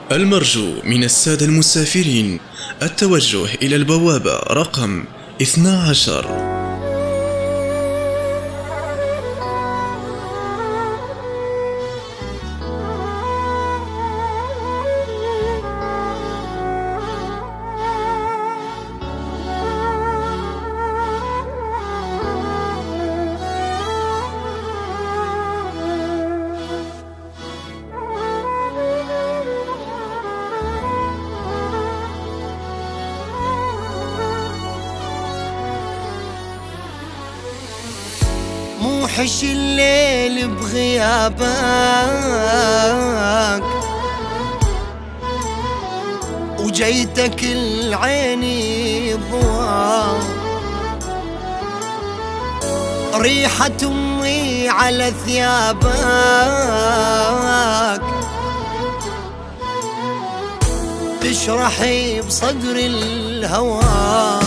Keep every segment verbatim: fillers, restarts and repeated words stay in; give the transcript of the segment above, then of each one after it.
المرجو من السادة المسافرين التوجه إلى البوابة رقم اثني عشر. موحش الليل بغيابك وجيتك العيني ضواء، ريحة أمي على ثيابك تشرحي بصدر الهوى،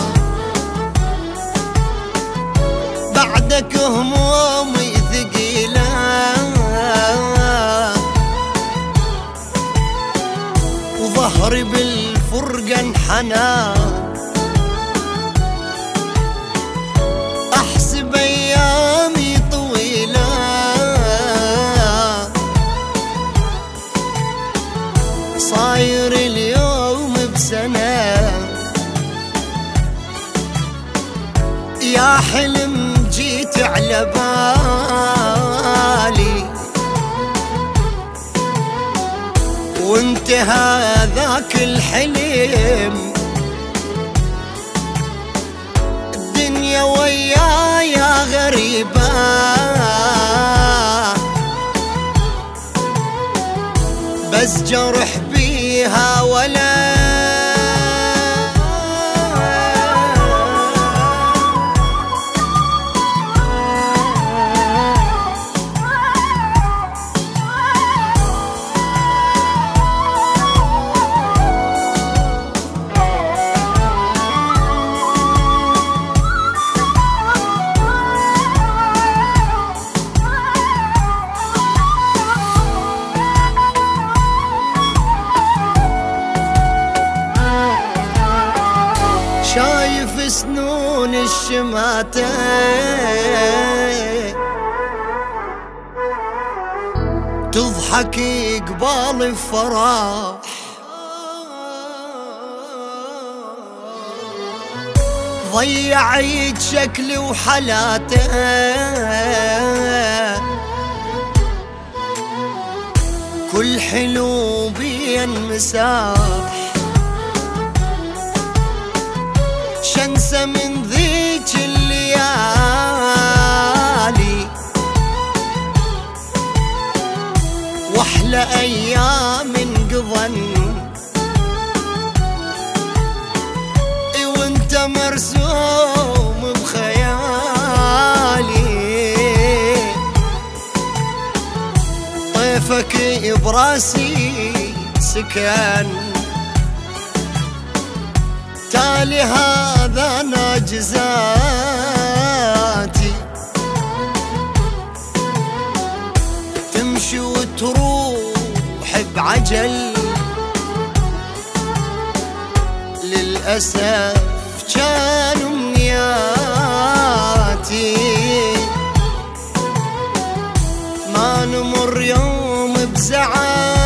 بعدك همومي ثقيلة وظهري بالفرقة انحنى، أحسب أيامي طويلة صاير اليوم بسنة، يا حلم جيت على بالي وانتهى ذاك الحلم، الدنيا ويايا غريبة بس جرح بيها ولا شايف سنون الشماتة تضحك قبال الفرح، ضيعت شكلي وحلاته كل حلو بين مساح، شنسى من ذيك الليالي واحلى ايام انقضن وانت مرسوم بخيالي، طيفك براسي سكن تالي هذا ناجزاتي، تمشي وتروح بعجل للأسف كان أمنياتي، ما نمر يوم بزعل